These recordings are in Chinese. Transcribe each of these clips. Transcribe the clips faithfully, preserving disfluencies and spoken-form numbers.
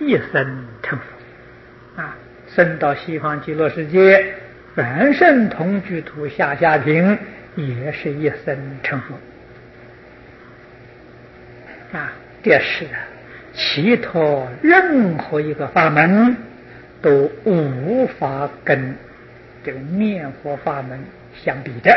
一生成佛啊，升到西方极乐世界，凡圣同居土下下品，也是一生成佛啊。这是其他任何一个法门都无法跟这个念佛法门相比的。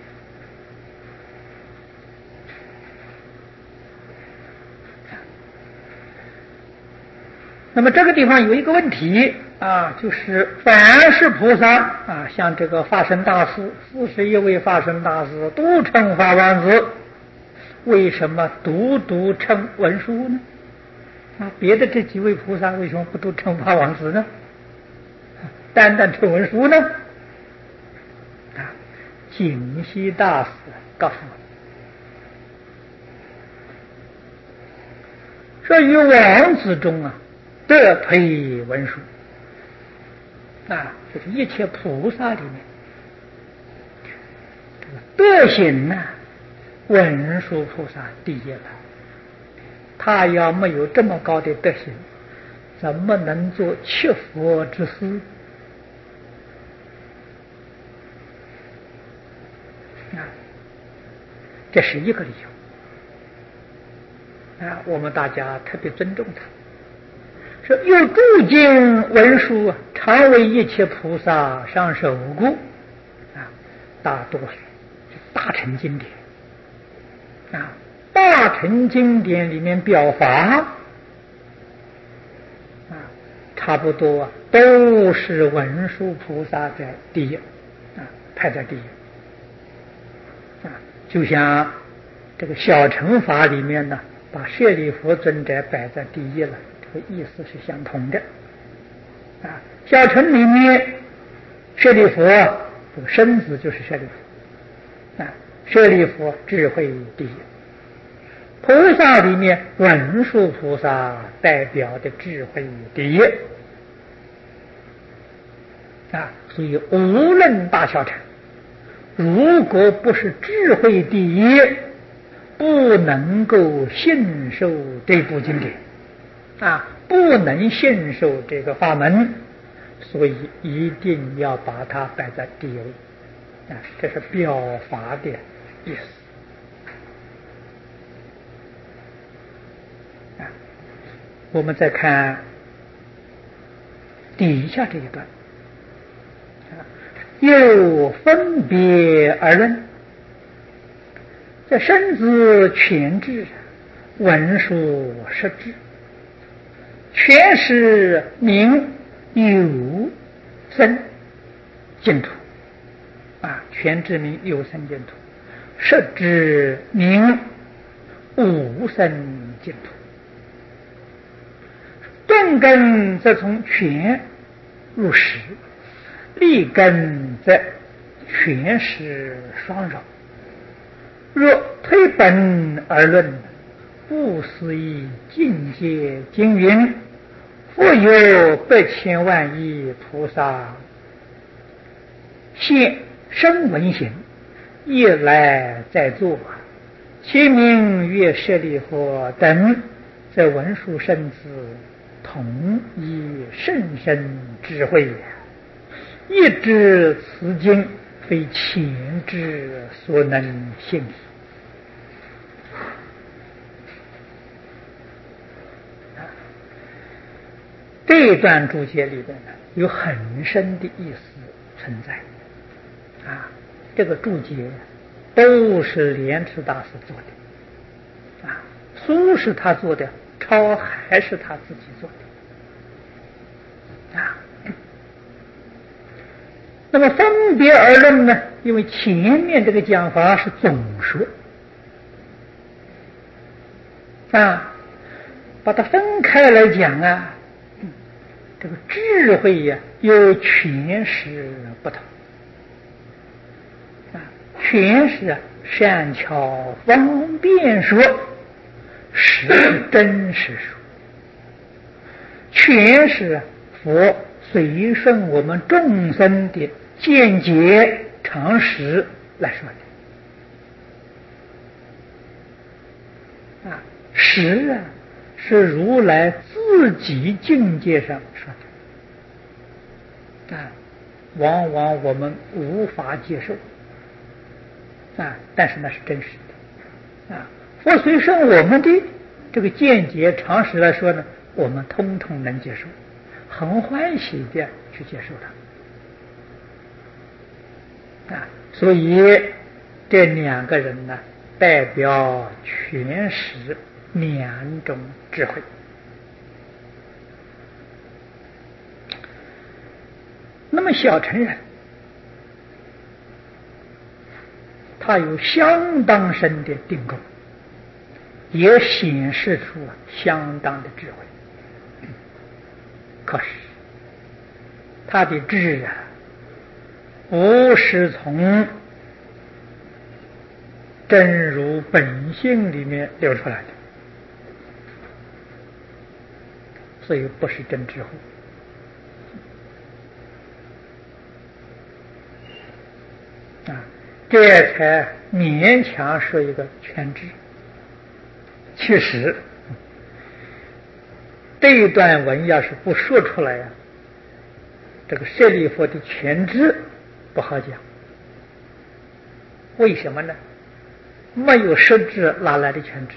那么这个地方有一个问题啊，就是凡是菩萨啊，像这个法身大师，四十一位法身大师都称法王子，为什么独独称文殊呢？啊，别的这几位菩萨为什么不都称法王子呢？单单称文殊呢？啊，净西大师告诉我，说于王子中啊，得推文殊啊，就是一切菩萨里面，这个德行呢，文殊菩萨第一了。他要没有这么高的德行，怎么能做七佛之师啊？这是一个理由啊，我们大家特别尊重他。说有诸经文殊，常为一切菩萨上首故啊，大多数大乘经典啊，大乘经典里面表法啊，差不多都是文殊菩萨在第一啊，排在第一啊。就像这个小乘法里面呢，把舍利弗尊者摆在第一了，这个意思是相同的啊。小乘里面舍利弗这个身子就是舍利弗啊，舍利弗智慧第一。菩萨里面文殊菩萨代表的智慧第一啊，所以无论大小乘，如果不是智慧第一，不能够信受这部经典啊，不能信受这个法门，所以一定要把它摆在第一位啊，这是表法的意思。我们再看底下这一段，又分别而论，这身子全智，文殊实智，全是名有生净土啊，全智名有生净土，实智名无生净土。顿根则从全入实，立根则全实双绕。若推本而论，不思议境界经云，复有百千万亿菩萨现声闻行，一来在座，其名曰舍利弗等，则文殊圣子同一甚深智慧，一知此经非前知所能信。这一段注解里边呢，有很深的意思存在啊。这个注解都是莲池大师做的啊，苏是他做的，抄还是他自己做的啊。那么分别而论呢，因为前面这个讲法是总说啊，把它分开来讲啊，这个智慧呀、啊、有全实不同啊，全实啊善巧方便说，实真实说，全实佛随顺我们众生的见解常识来说的啊，实啊是如来自己境界上说的啊，往往我们无法接受啊，但是那是真实的啊。佛虽说我们的这个见解常识来说呢，我们通通能接受，很欢喜的去接受它啊。所以这两个人呢，代表全实两种智慧。那么小乘人，他有相当深的定功，也显示出相当的智慧。可是他的智啊，不是从真如本性里面流出来的，所以不是真智慧啊，这才勉强说一个全智。其实这一段文要是不说出来啊，这个舍利弗的全智不好讲。为什么呢？没有实质，哪来的全智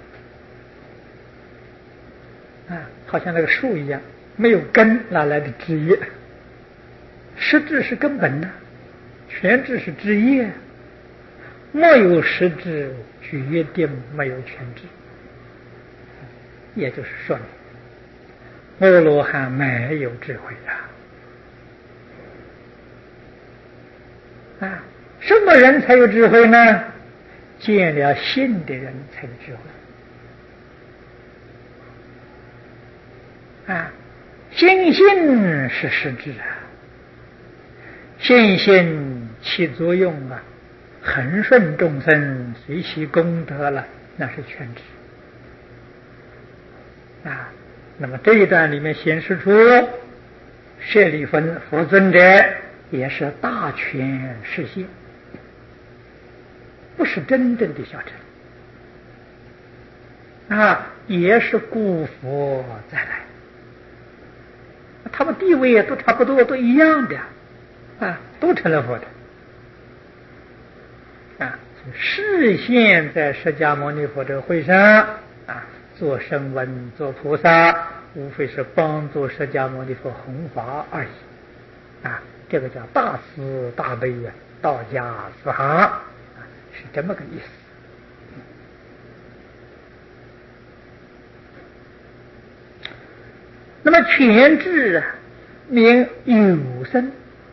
啊？好像那个树一样，没有根，哪来的枝叶？实质是根本呢，全智是枝叶，没有实质，决定没有全智。也就是说呢，阿罗汉没有智慧啊！啊，什么人才有智慧呢？见了性的人才有智慧啊！心性是实质啊，心性起作用啊，恒顺众生，随其功德了，那是全智啊。那么这一段里面显示出舍利弗佛尊者也是大权实现，不是真正的小乘啊，也是故佛再来，他们地位都差不多，都一样的啊，都成了佛的啊。示现在释迦牟尼佛这个会上啊，做声闻做菩萨，无非是帮助释迦牟尼佛弘法而已啊。这个叫大慈大悲啊，道家慈航啊，是这么个意思。那么全智啊，名有生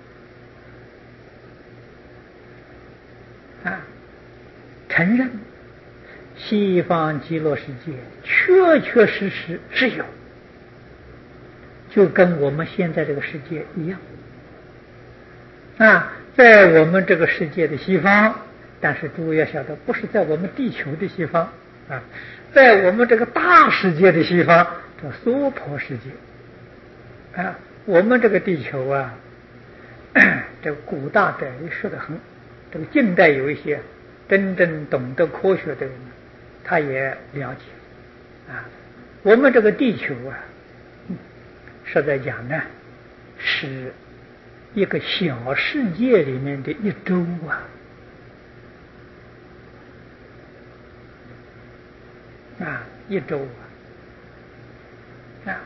啊，承认西方极乐世界确确实实是有，就跟我们现在这个世界一样啊，在我们这个世界的西方，但是诸位要晓得，不是在我们地球的西方啊，在我们这个大世界的西方，叫娑婆世界啊。我们这个地球啊，这个古大德也说得很，这个近代有一些真正懂得科学的人，他也了解啊，我们这个地球啊，实在讲呢，是一个小世界里面的一洲啊啊，一洲啊啊。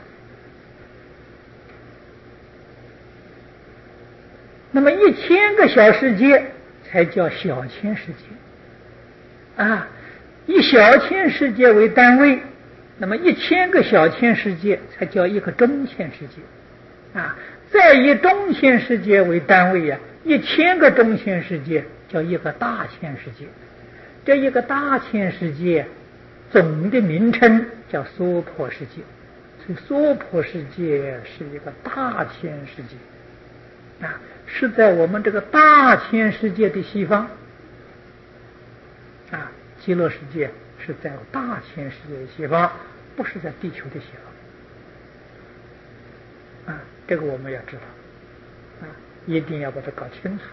那么一千个小世界才叫小千世界啊，以小千世界为单位，那么一千个小千世界才叫一个中千世界啊，再以中千世界为单位呀、啊，一千个中千世界叫一个大千世界，这一个大千世界总的名称叫娑婆世界，所以娑婆世界是一个大千世界啊，是在我们这个大千世界的西方啊，极乐世界是在大千世界的西方，不是在地球的西方啊，这个我们要知道啊，一定要把它搞清楚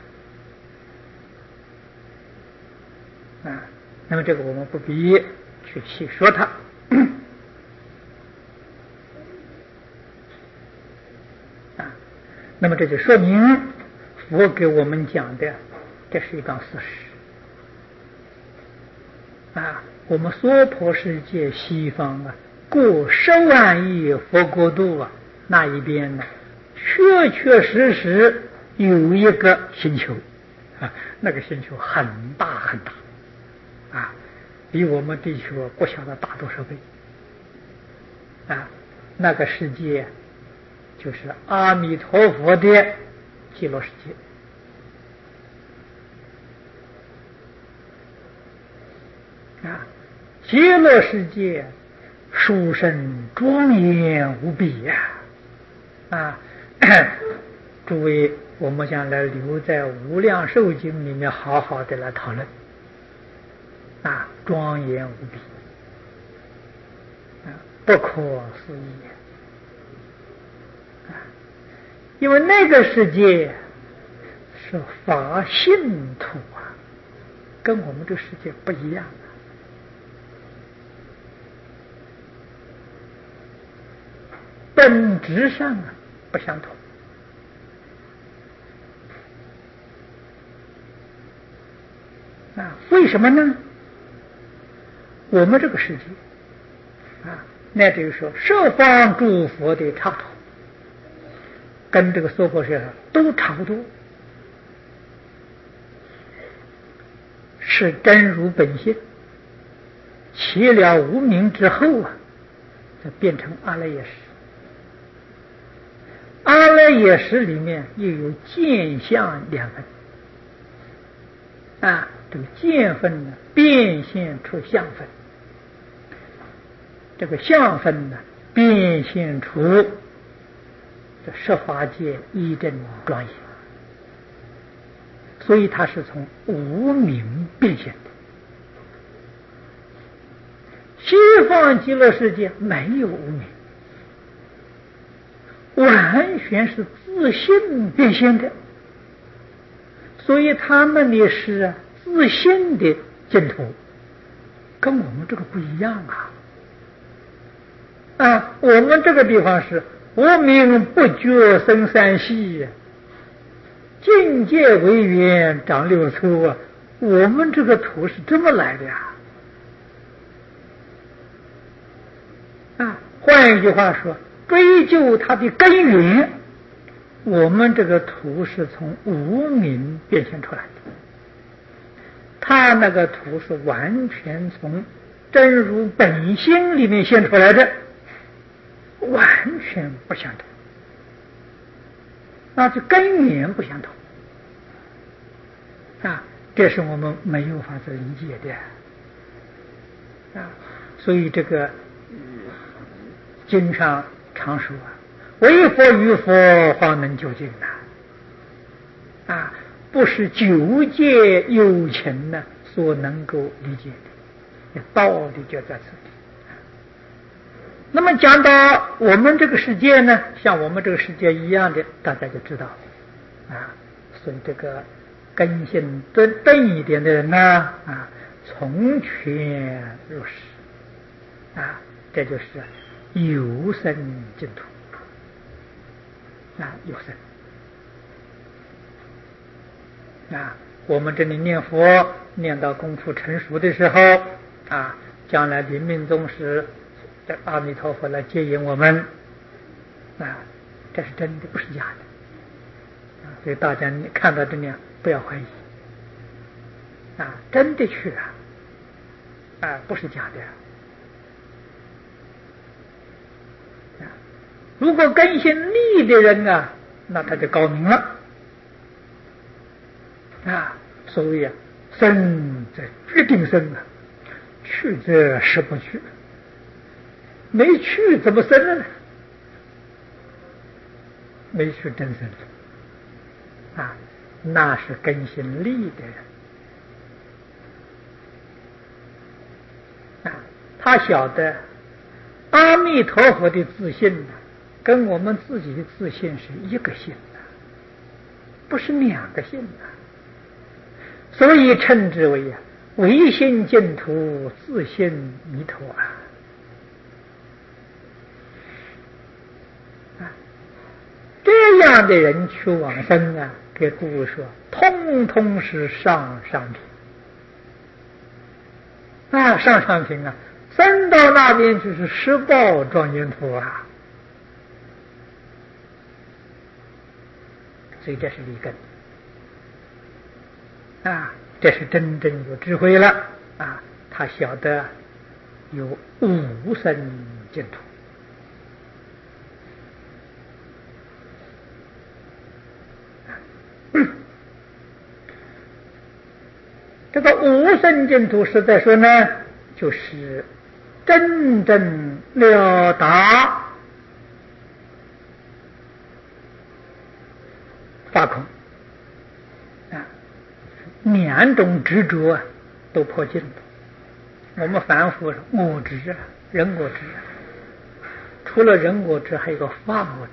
啊。那么这个我们不必去细说它啊。那么这就说明佛给我们讲的，这是一桩事实啊。我们娑婆世界西方啊，过十万亿佛国度啊，那一边呢，确确实实有一个星球啊，那个星球很大很大啊，比我们地球不晓得大多少倍啊。那个世界就是阿弥陀佛的极乐世界。啊，极乐世界殊胜庄严无比呀！啊，诸位，我们将来留在《无量寿经》里面好好的来讨论。啊，庄严无比，啊，不可思议啊！因为那个世界是法性土啊，跟我们这个世界不一样。本质上啊不相同啊，为什么呢？我们这个世界啊，那就是说十方诸佛的差头，跟这个娑婆世界都差不多，是真如本性，起了无明之后啊，才变成阿赖耶识。阿赖耶识里面又有见相两分啊，这个见分呢变现出相分，这个相分呢变现出这十法界一真庄严，所以它是从无明变现的。西方极乐世界没有无明，完全是自性变现的，所以他们的是啊自性的净土，跟我们这个不一样啊！啊，我们这个地方是无明不觉生三系，境界为缘长六粗啊，我们这个土是这么来的呀！啊，换一句话说，追究它的根源，我们这个土是从无明变现出来的，他那个土是完全从真如本心里面现出来的，完全不相同，那这根源不相同啊，这是我们没有法子理解的啊。所以这个经上常说啊，唯佛与佛方能究竟呐，啊，不是九界有情呢所能够理解的，道理就在这里。那么讲到我们这个世界呢，像我们这个世界一样的，大家就知道啊，所以这个根性钝钝一点的人呢，啊，从权入世啊，这就是有生净土啊，有生啊。我们这里念佛念到功夫成熟的时候啊，将来临命终时，这阿弥陀佛来接引我们啊，这是真的，不是假的啊。所以大家看到这里不要怀疑啊，真的去啊，啊，不是假的啊。如果根性利的人啊，那他就高明了啊。所谓啊，生则决定生啊，去则实不去，没去怎么生了呢？没去真生啊，那是根性利的人啊，他晓得阿弥陀佛的自信呢，跟我们自己的自信是一个性的，不是两个性的，所以称之为啊唯心净土，自性弥陀啊。这样的人去往生啊，给诸位说，通通是上上品啊，上上品啊，升到那边就是十报庄严土啊。所以这是立根啊，这是真正有智慧了啊，他晓得有无生净土。这个无生净土实在说呢，就是真正了达法空啊，两种执着啊都破尽了。我们凡夫我执啊，人我执啊，除了人我执，还有个法我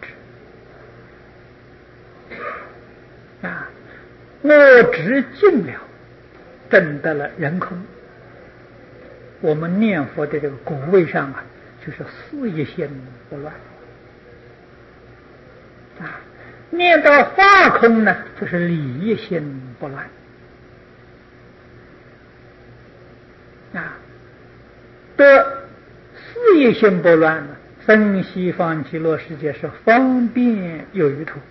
执啊，我执尽了，证得了人空。我们念佛的这个果位上啊，就是事业心不乱啊；念到法空呢，就是理业心不乱啊。得事业心不乱呢，生西方极乐世界是方便有余土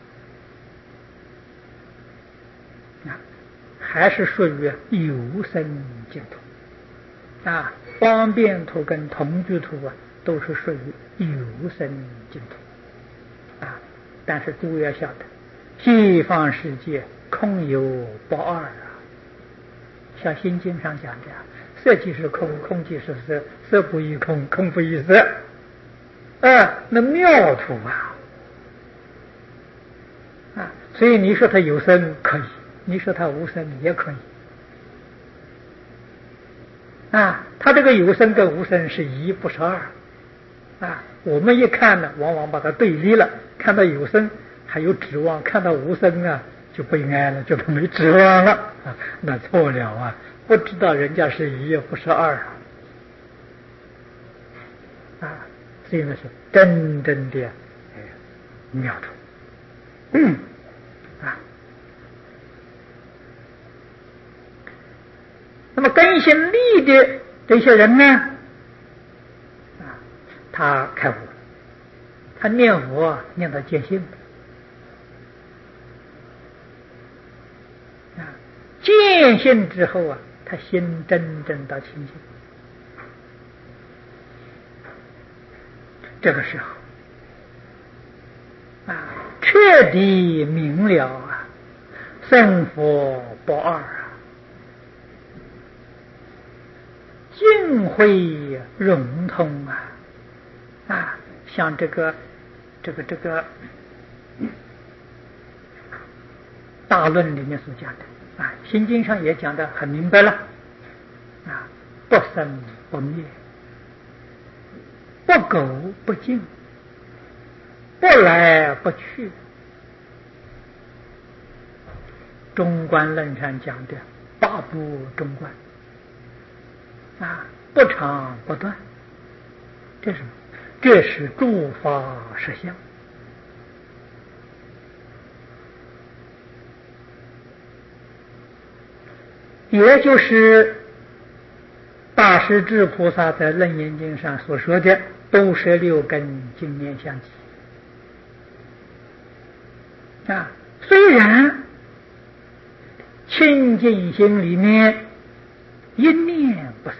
啊，还是属于有生净土啊。方便土跟同居土啊，都是属于有生净土啊。但是诸位要晓得，西方世界空有不二啊。像心经上讲的，色即是空，空即是色，色不异空，空不异色啊，那妙土啊啊！所以你说它有生可以，你说它无生也可以啊。它这个有生跟无生是一，不是二啊。我们一看呢，往往把它对立了，看到有生还有指望，看到无生啊就悲哀了，就没指望了啊，那错了啊！不知道人家是一，不是二啊。啊，所以呢是真正的妙处。嗯啊，那么根性利的这些人呢，啊，他开悟了，他念佛念到见性啊，见性之后啊，他心真正到清净。这个时候啊，彻底明了啊，生佛不二啊，尽会融通啊啊，像这个这个这个大论里面所讲的啊，心经上也讲得很明白了啊，不生不灭，不垢不净，不来不去。中观论上讲的八部中观啊，不长不断，这是什么？这是诸法实相。也就是大势至菩萨在楞严经上所说的都是六根净念相继啊。虽然清净心里面一念不生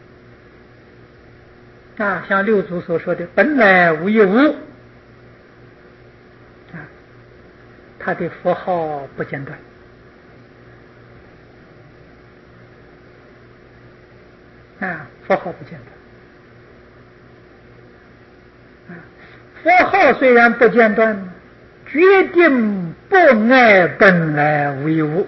啊，像六祖所说的本来无一物啊，他的佛号不间断啊，佛号不间断啊，佛号虽然不间断，决定不爱本来无一物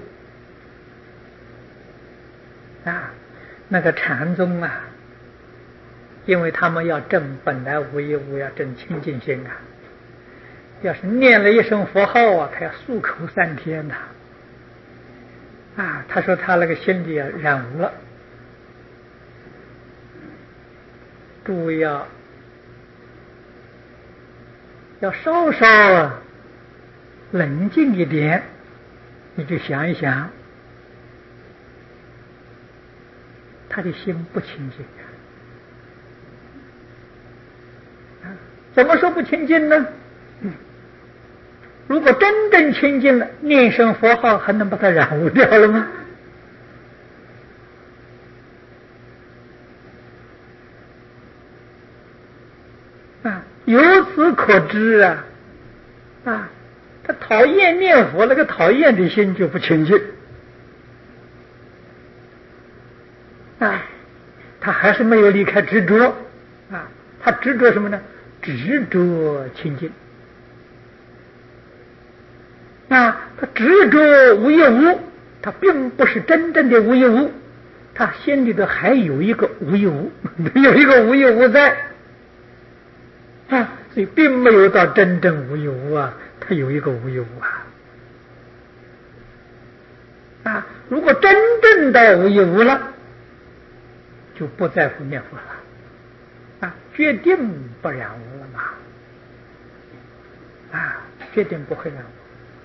啊。那个禅宗啊，因为他们要证本来无一物，要证清净心啊，要是念了一声佛号啊，他要漱口三天呐啊, 啊他说他那个心里啊染污了。诸位要要稍稍啊冷静一点，你就想一想，他的心不清净啊！怎么说不清净呢？嗯，如果真正清净了，念声佛号还能把它染污掉了吗？啊，由此可知啊，啊，他讨厌念佛，那个讨厌的心就不清净啊，他还是没有离开执着啊，他执着什么呢？执着清净啊，他执着无一物，他并不是真正的无一物，他心里头还有一个无一物，有一个无一物在啊，所以并没有到真正无一物啊，他有一个无一物啊啊！如果真正到无一物了，就不在乎念佛了啊，决定不染污了嘛啊，决定不会染污，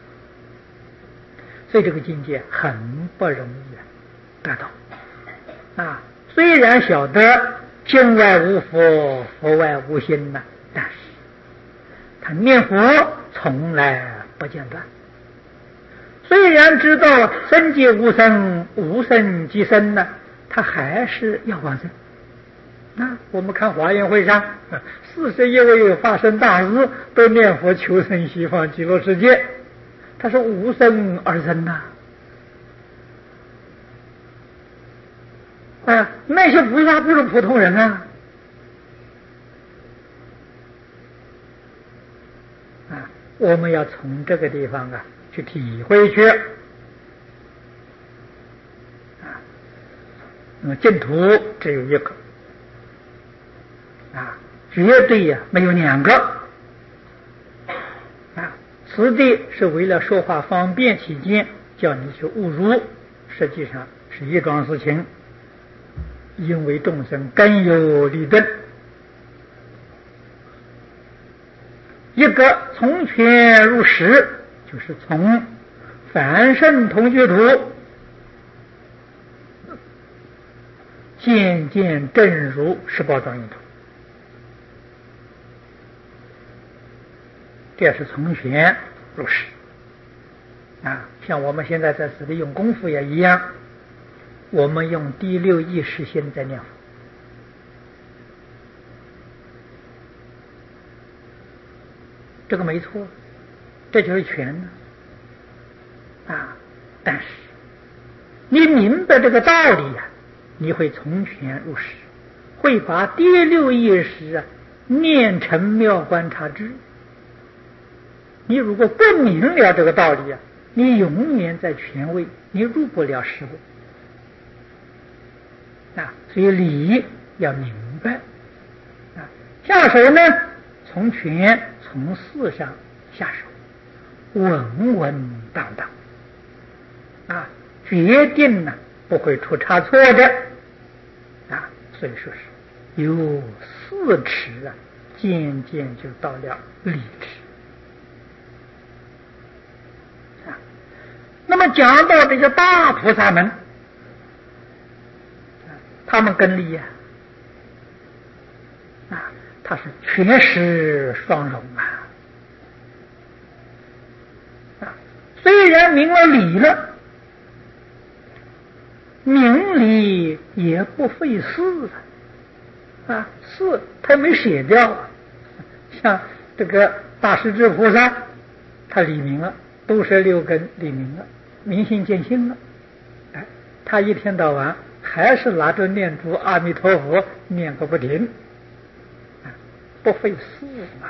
所以这个境界很不容易达到啊。虽然晓得境外无佛，佛外无心呐，但是他念佛从来不间断。虽然知道生即无生，无生即生呢，他还是要往生。那我们看华严会上，四十一位发生大事，都念佛求生西方极乐世界，他是无生而生呐。啊，那些菩萨不是普通人啊！啊，我们要从这个地方啊去体会去。啊，那么净土只有一个，啊，绝对呀、啊、没有两个。啊，此地是为了说话方便起见，叫你去误入，实际上是一桩事情。因为众生根有利钝，一个从权入实，就是从凡圣同居土渐渐正入十八庄严土，这是从权入实啊。像我们现在在此地用功夫也一样，我们用第六意识心在念佛，这个没错，这就是权呢啊！但是你明白这个道理呀、啊，你会从权入实，会把第六意识啊念成妙观察智。你如果不明了这个道理啊，你永远在权位，你入不了实位。啊，所以理要明白啊。下手呢，从权从事上下手，稳稳当当啊，决定呢不会出差错的啊。所以说是由四尺啊，渐渐就到了理尺啊。那么讲到这些大菩萨们，他们根理呀、啊，啊，他是全实双融啊，啊，虽然明了理了，明理也不费事啊，啊，事他没写掉啊，像这个大势至菩萨，他理明了，都是六根理明了，明心见性了，哎，他一天到晚还是拿着念珠阿弥陀佛念个不停，啊，不费事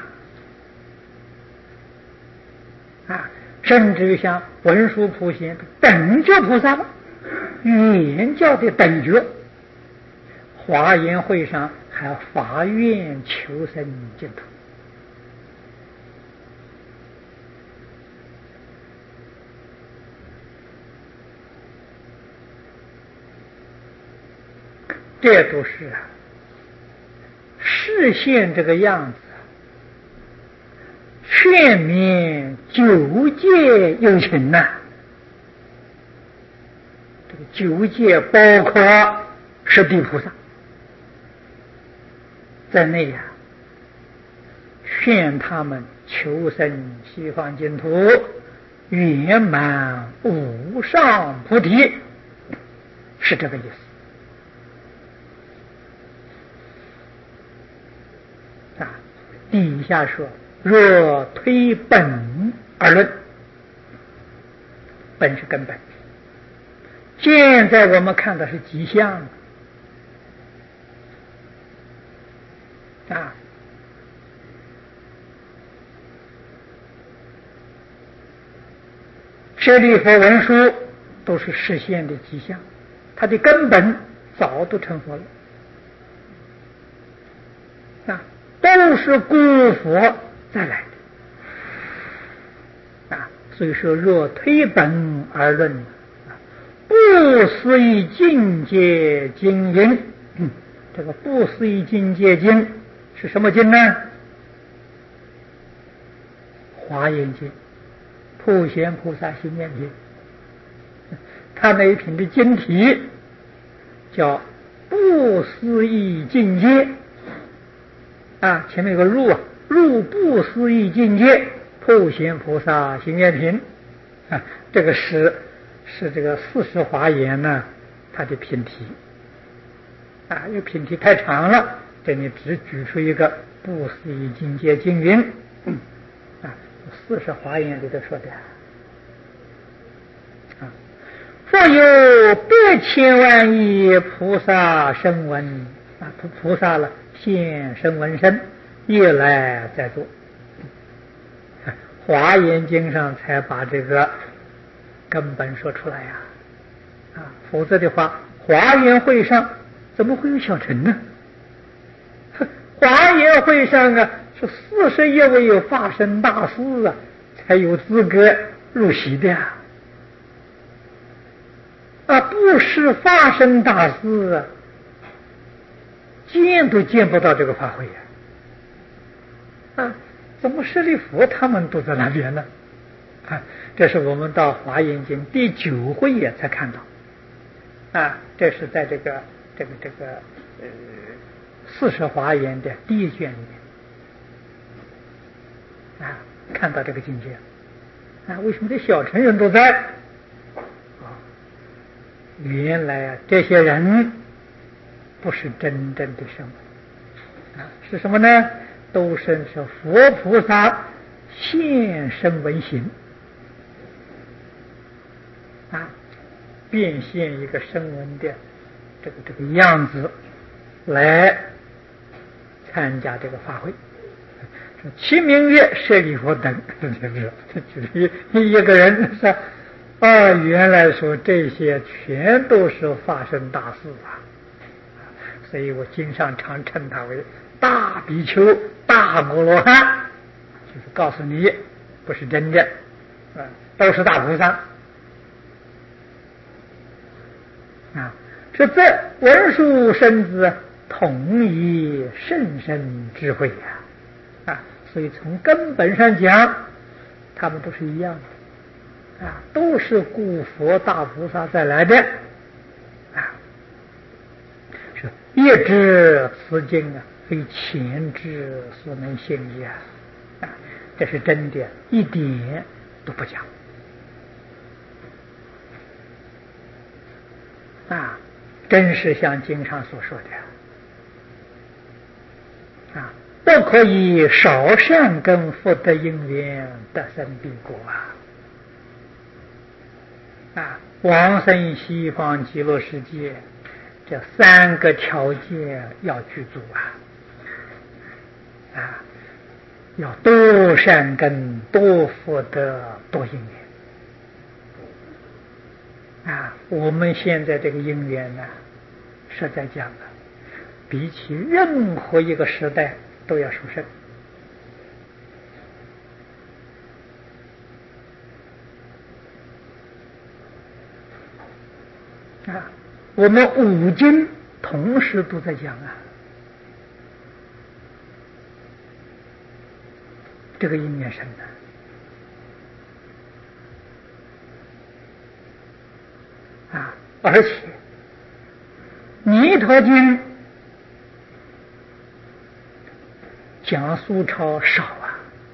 嘛，啊，甚至于像文殊普贤等觉菩萨了，原教的等觉，华严会上还发愿求生净土，这都是啊，示现这个样子， 劝勉九界有情呐、这个九界包括十地菩萨在内呀、啊，劝他们求生西方净土，圆满无上菩提，是这个意思啊。底下说，若推本而论，本是根本，现在我们看的是迹象啊。舍利弗文殊都是实现的迹象，它的根本早都成佛了啊，都是故佛再来的啊。所以说，若推本而论，不思议境界经云，嗯，这个不思议境界经是什么经呢？华严经。普贤菩萨行愿品，他那一品的经题叫不思议境界啊，前面有个入啊，入不思议境界，普贤菩萨行愿品啊，这个是是这个四十华严呢，它的品题啊，因为品题太长了，这里只举出一个不思议境界经云。嗯啊，四十华严里头说的啊，复有百千万亿菩萨声闻啊，菩菩萨了现声闻身，一来在座。华严经上才把这个根本说出来呀，啊，否则的话，华严会上怎么会有小乘呢？华严会上啊，是四十一位法身大士啊，才有资格入席的呀。啊，不是法身大士啊，见都见不到这个法会呀。啊，怎么舍利弗他们都在那边呢？啊，这是我们到华严经第九会也才看到。啊，这是在这个这个这个呃。四十华严的第一卷里面啊，看到这个境界啊，为什么这小乘人都在啊？原来啊，这些人不是真正的声闻啊，是什么呢？都是是佛菩萨现声闻行啊，变现一个声闻的这个这个样子来参加这个法会，其名曰舍利弗等，这是这一个人是啊，原来说这些全都是法身大士啊，所以我经常常称他为大比丘、大摩罗汉，就是告诉你不是真的啊，都是大菩萨啊，是这文殊生子统以甚深智慧呀、啊，啊，所以从根本上讲，他们都是一样的，啊，都是故佛大菩萨再来的，啊，是业知此经啊，非前知所能信也，啊，这是真的，一点都不假，啊，真是像经上所说的。啊，不可以少善根福德因缘得生彼国啊！啊，往生西方极乐世界，这三个条件要具足啊！啊，要多善根、多福德、多因缘啊！我们现在这个因缘呢，实在讲啊，比起任何一个时代都要殊胜啊！我们五经同时都在讲啊这个因缘深的啊！而且《弥陀经》讲苏超少啊，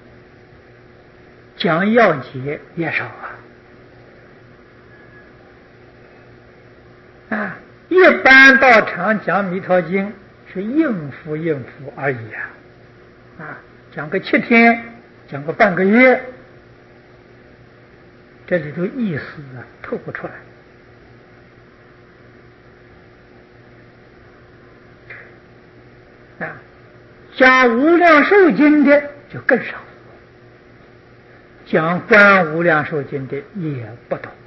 讲要解也少啊。啊，一般道场讲《弥陀经》是应付应付而已啊，啊，讲个七天，讲个半个月，这里头意思啊透不出来。啊，讲《无量寿经》的就更少，讲《观无量寿经》的也不多。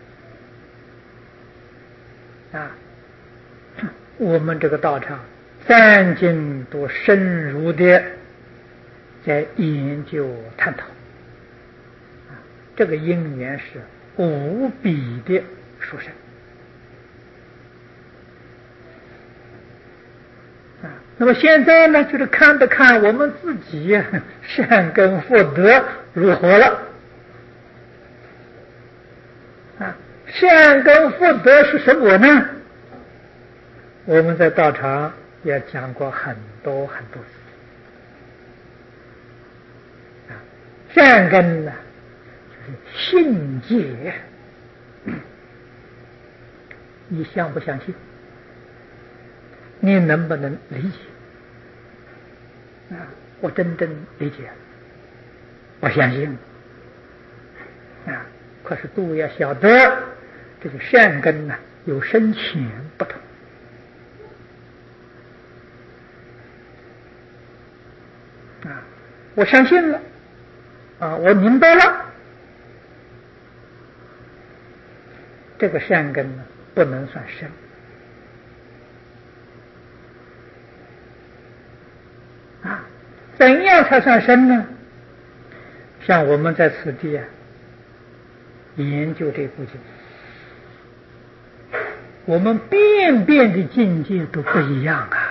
啊，我们这个道场三经都深入的在研究探讨，啊，这个因缘是无比的殊胜。啊，那么现在呢，就是看着看我们自己善根福德如何了。啊，善根福德是什么呢？我们在道场也讲过很多很多次。啊，善根呢，就是信解。你相不相信？你能不能理解？啊，我真正理解，我相信。啊，可是都要晓得，这个善根呢有深浅不同。啊，我相信了，啊，我明白了，这个善根呢不能算深。啊，怎样才算深呢？像我们在此地啊，研究这部经，我们遍遍的境界都不一样啊。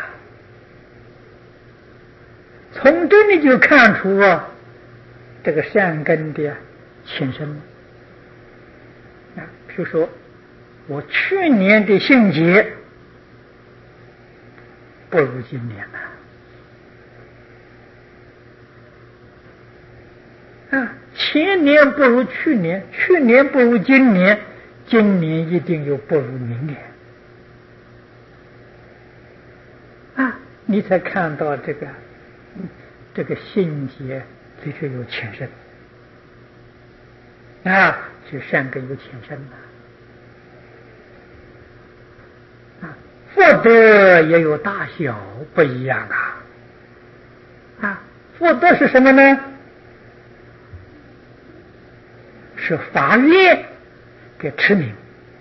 从这里就看出啊，这个善根的浅深。啊，比如说我去年的性节不如今年了。啊，前年不如去年，去年不如今年，今年一定又不如明年。啊，你才看到这个这个心结的确有浅深啊，就善根有浅深啊，福德也有大小不一样啊。啊，福德是什么呢？是法愿给持名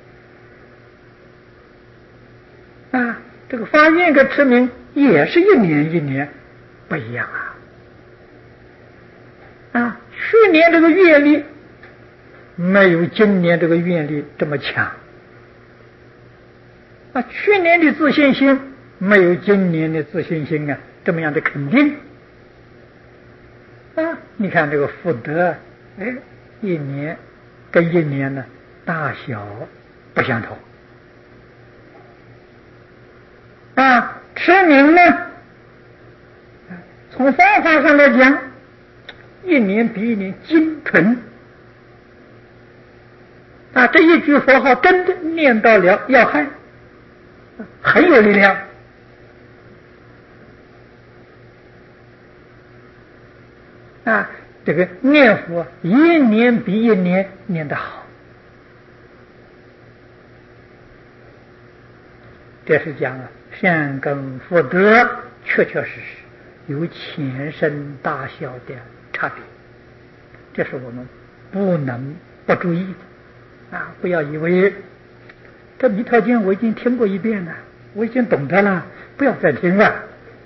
啊，这个法愿给持名也是一年一年不一样啊。啊，去年这个愿力没有今年这个愿力这么强啊，去年的自信心没有今年的自信心啊这么样的肯定啊。你看这个福德，哎，一年跟一年呢大小不相同啊。持名呢，从方法上来讲，一年比一年精纯啊。这一句佛号真的念到了要害，很有力量啊。这个念佛一年比一年念得好，这是讲啊善根福德确确实实有浅深大小的差别，这是我们不能不注意的啊！不要以为这弥陀经我已经听过一遍了，我已经懂得了，不要再听了。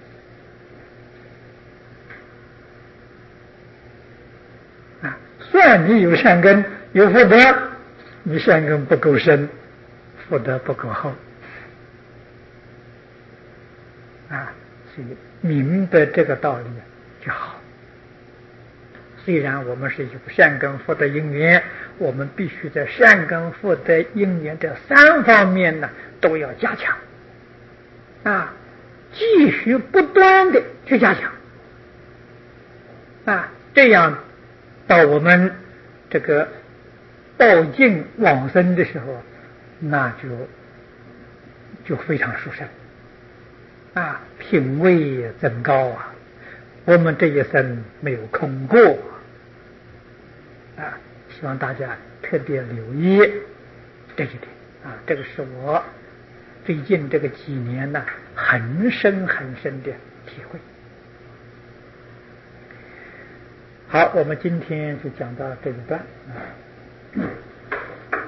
啊，算你有善根有福德，你善根不够深，福德不够厚啊，所以明白这个道理就好虽然我们是有善根福德因缘，我们必须在善根福德因缘这三方面呢都要加强啊，继续不断的去加强啊，这样到我们这个报尽往生的时候，那就就非常殊胜啊，品位增高啊，我们这一生没有空过啊，希望大家特别留意这一点啊，这个是我最近这个几年呢很深很深的体会。好，我们今天就讲到这一段啊。